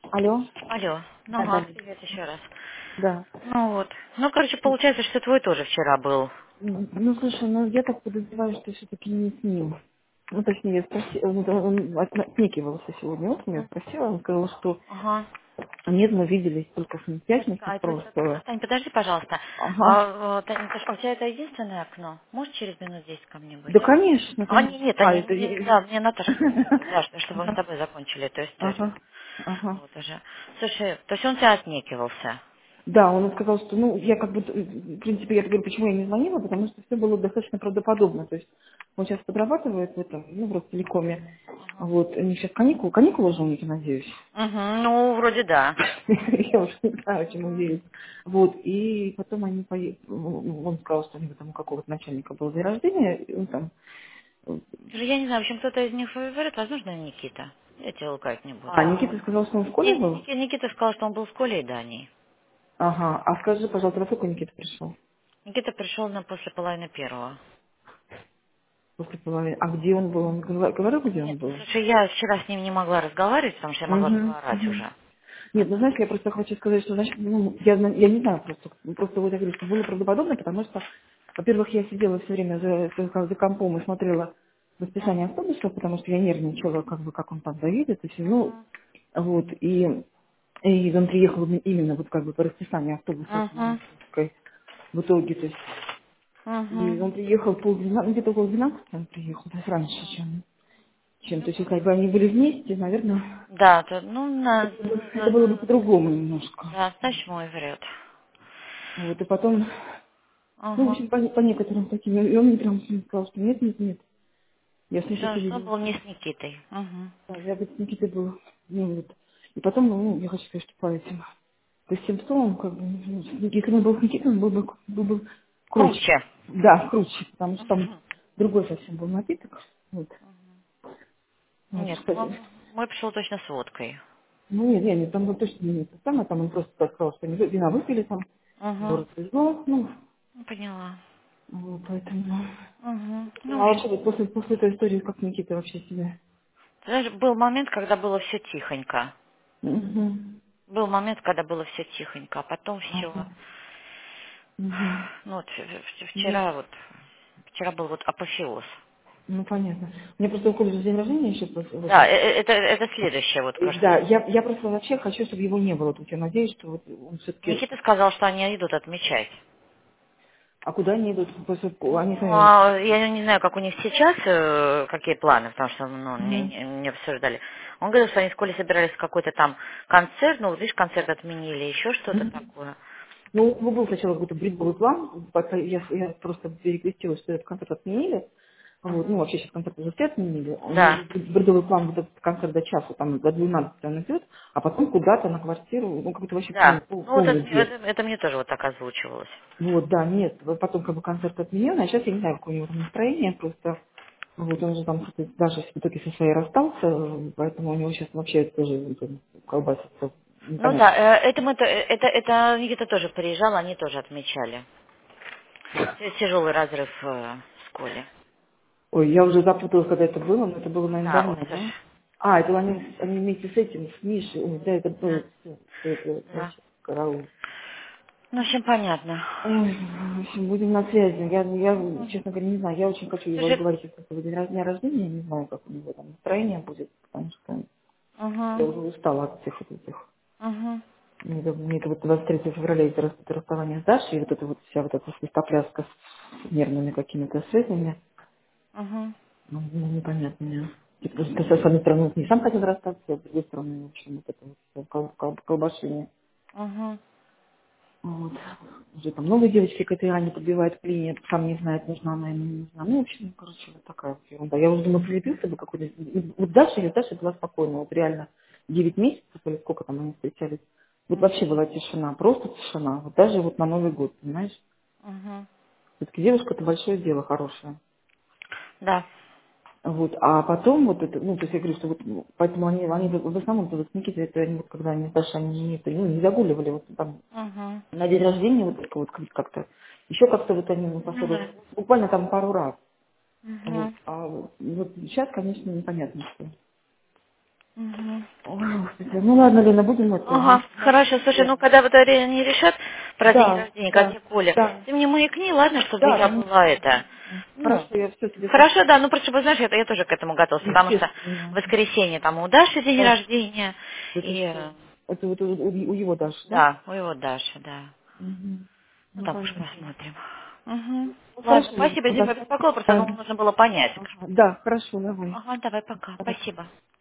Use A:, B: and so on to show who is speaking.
A: Алло?
B: Алло, ну
A: Да, да,
B: ага, привет еще раз.
A: да.
B: Ну вот. Ну, короче, получается, что твой тоже вчера был.
A: Ну, слушай, ну я так подозреваю, что все-таки не с ним. Ну, точнее, я спросила, ну, да, он отнекивался сегодня утром, я спросила, он сказал, что
B: Ага.
A: нет, мы виделись только с пятницу
B: А это
A: прошлого.
B: Тань, подожди, пожалуйста.
A: Ага.
B: Тань, Наташа, а у тебя это единственное окно? Может через минут 10 ко мне быть?
A: Да, конечно,
B: А,
A: конечно.
B: нет,
A: А,
B: они,
A: это...
B: да, мне Наташа сказала, да, чтобы мы с
A: Ага,
B: тобой закончили эту историю.
A: ага, ага.
B: Вот уже. Слушай, то есть он тебя отнекивался?
A: Да, он сказал, что, ну, я как бы, в принципе, я говорю, почему я не звонила, потому что все было достаточно правдоподобно. То есть он сейчас подрабатывает в этом, ну, в Ростелекоме. Вот, у них сейчас каникулы уже у них, я надеюсь.
B: Угу, ну, вроде да.
A: Я уже не знаю, чему верить. Вот, и потом они он сказал, что у него там у какого-то начальника был день рождения, и он там,
B: Слушай, я не знаю, в общем, кто-то из них говорит, возможно, Никита. Я тебя лукать не буду.
A: Никита сказал, что он в школе
B: Не,
A: был.
B: Никита сказал, что он был в школе и Дании.
A: Ага, а скажи, пожалуйста, во сколько Никита пришел?
B: Никита пришел на после половины первого.
A: После половины. А где он был? Он говорил, где он
B: Нет, ну
A: был?
B: слушай, я вчера с ним не могла разговаривать, потому что я могла
A: Угу,
B: только орать
A: угу.
B: уже.
A: Нет, ну знаешь, я просто хочу сказать, что значит, ну, я не знаю просто, просто вот я говорю, что было правдоподобно, потому что, во-первых, я сидела все время за компом и смотрела расписание автобуса, потому что я нервничала, как бы, как он там доедет, и все, ну, вот, и он приехал именно вот как бы по расписанию автобуса с
B: Угу,
A: Московской в итоге, то есть, и
B: угу.
A: он приехал полдвенадцатого, где-то около 12 он приехал, то есть раньше, чем,
B: Ну,
A: то есть, если бы они были вместе, наверное,
B: да, то, ну,
A: это было бы по-другому немножко.
B: да, значит, мой врет.
A: Вот, и потом, ну, в
B: Угу.
A: общем, по некоторым таким, и он мне прям сказал, что нет, нет, нет. Я с Никитой
B: Что
A: видела.
B: был не с Никитой. Угу.
A: Да, я говорит, с Никитой был. Ну, вот. И потом, ну, я хочу сказать, что по этим, по симптомам, как бы, ну, если бы он был с Никитой, он был бы круче.
B: Круче.
A: Да, круче, потому что там другой совсем был напиток. Вот. Вот,
B: Нет,
A: кстати.
B: мой пришел точно с водкой.
A: Ну, нет, нет, там был точно не то самое, там он просто так сказал, что они вина выпили там, его
B: Угу.
A: развезло, ну,
B: Поняла.
A: вот, поэтому...
B: Угу.
A: А
B: Ну, в общем,
A: вообще, вот после этой истории, как Никита вообще себя?
B: ты знаешь, был момент, когда было все тихонько.
A: Мгм.
B: Был момент, когда было все тихонько, а потом все.
A: Ага. Мгм.
B: Ну, вот
A: Ну,
B: вчера был вот апофеоз.
A: ну, понятно. У меня просто у Коли же день рождения еще в
B: Да,
A: этом.
B: это следующее, вот просто.
A: Да, я просто вообще хочу, чтобы его не было тут. Я надеюсь, что вот он все-таки...
B: Никита сказал, что они идут отмечать.
A: А куда они идут? После... Они
B: Ну,
A: сами...
B: я не знаю, как у них сейчас, какие планы, потому что ну,
A: Мгм.
B: не обсуждали. Он говорил, что они в школе собирались в какой-то там концерт, ну, вот видишь, концерт отменили, еще что-то
A: Мгм.
B: такое.
A: Ну, был сначала какой-то бредовый план. Я просто перекрестилась, что этот концерт отменили. Вот, ну,
B: Мгм.
A: вообще сейчас концерт уже все отменили. У него
B: Да,
A: бредовый план, вот этот концерт до часа, там, до 12 он идет, а потом куда-то на квартиру, ну, какой-то вообще
B: да. Ну, вот
A: полный бред.
B: это мне тоже вот так озвучивалось.
A: Вот, да, нет, вот потом как бы концерт отменен, а сейчас я не знаю, какое у него там настроение, просто вот он же там даже в итоге со своей расстался, поэтому у него сейчас вообще тоже колбасится
B: Ну да,
A: непонятно.
B: это Никита тоже приезжал, они тоже отмечали. Тяжелый разрыв в школе.
A: Ой, я уже запуталась, когда это было, но это было, наверное,
B: Да, вот
A: давно, да?
B: слушай.
A: А, это они вместе с этим, с Мишей, ой, да, это было,
B: Да,
A: все это
B: да.
A: вообще караул.
B: Ну, в общем, понятно.
A: Ой, в общем, будем на связи. Я,
B: Мгм.
A: честно говоря, не знаю, я очень хочу его
B: Слушай,
A: разговорить с этого дня рождения, я не знаю, как у него там настроение будет, потому что я
B: угу,
A: уже устала от всех вот этих.
B: угу,
A: Мне это вот 23 февраля это расставание с Дашей, и вот эта вот вся вот эта свистопляска с нервными какими-то связями,
B: угу,
A: ну, непонятно мне. Типа, с одной стороны, не сам хотел расстаться, а с другой стороны, в общем, вот это вот всё колбашение.
B: угу.
A: Вот. Уже там новые девочки к этой Ане подбивают клинья, сам не знает, нужна она ему, не нужна. Ну, в общем, короче, вот такая вот ерунда. Я уже думала, прилепился бы какой-то... Вот Даша была спокойна, вот реально 9 месяцев или сколько там они встречались. Вот вообще была тишина, просто тишина. Вот даже вот на Новый год, понимаешь?
B: Угу.
A: Все-таки девушка это большое дело, хорошее.
B: Да.
A: Вот, а потом вот это, ну, то есть я говорю, что вот, ну, поэтому они в основном, вот с Никитой, это они, вот, когда они с Дашей, они не загуливали, вот там
B: Угу.
A: на день рождения вот только вот как-то, еще как-то вот они ну,
B: Ну
A: поссорились,
B: да.
A: буквально там пару раз. Вот,
B: Угу.
A: а вот сейчас, конечно, непонятно, что.
B: Угу.
A: Ой, Ну ладно, Лена, будем это.
B: Ага, хорошо, слушай, ну когда вот они решат про день
A: Да,
B: рождения, как
A: да,
B: тебе Коля,
A: да,
B: ты мне маякни, ладно, чтобы
A: да,
B: я была
A: конечно.
B: это. Ну,
A: Хорошо, я все тебе
B: хорошо, да, ну просто, чтобы, знаешь, я тоже к этому готовилась, потому что в
A: естественно.
B: воскресенье там у Даши день
A: Да,
B: рождения,
A: это
B: и,
A: что? Это вот у его Даши, да?
B: да, у его Даши, да.
A: Угу.
B: Ну
A: Ну,
B: так уж
A: понятно.
B: посмотрим. Угу.
A: Ну,
B: Ладно,
A: хорошо, Лена,
B: спасибо, извини,
A: да,
B: побеспокоила, просто
A: спасибо.
B: нужно было понять.
A: Ага, да, хорошо, давай.
B: Ага, давай, пока,
A: Давай.
B: спасибо.